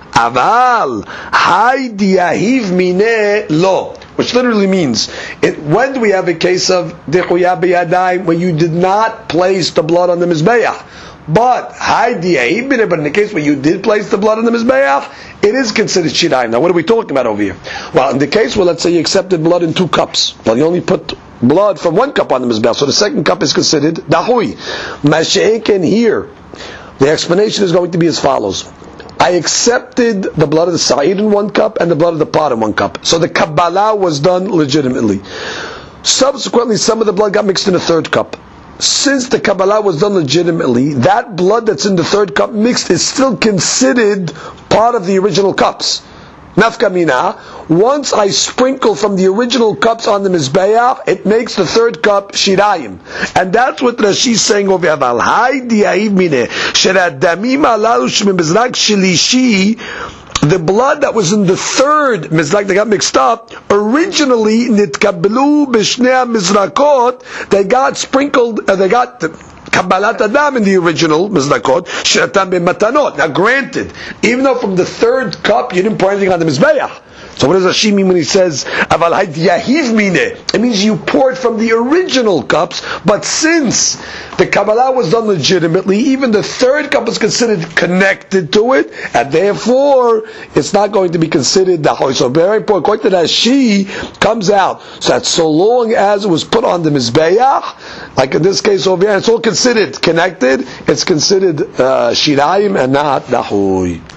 aval haydi yahiv mine lo, which literally means when do we have a case of diqiyah biyadayim when you did not place the blood on the mizbeach? But in the case where you did place the blood on the mizbeach, it is considered shirayim. Now, what are we talking about over here? Well, in the case where, let's say, you accepted blood in 2 cups, well, you only put blood from 1 cup on the mizbeach, so the second cup is considered dahui. Mashe'eken here, the explanation is going to be as follows. I accepted the blood of the sa'id in 1 cup and the blood of the pot in 1 cup. So the Kabbalah was done legitimately. Subsequently, some of the blood got mixed in a 3rd cup. Since the Kabbalah was done legitimately, that blood that's in the 3rd cup mixed is still considered part of the original cups. Nafka mina, once I sprinkle from the original cups on the Mizbeach, it makes the 3rd cup shirayim. And that's what Rashi is saying over here. The blood that was in the 3rd mizrak that got mixed up, originally nitkablu b'shnei mizrakot, they got sprinkled, they got kabbalat adam in the original mizrakot, sheratam b'matanot. Now granted, even though from the 3rd cup you didn't pour anything on the mizbeach, so what does Rashi mean when he says aval hayt yahiv mine? It means you poured from the original cups, but since the Kabbalah was done legitimately, even the 3rd cup is considered connected to it, and therefore it's not going to be considered dahui. So very important. According to Rashi, comes out so that so long as it was put on the mizbeach, like in this case over here, it's all considered connected. It's considered shirayim and not dahui.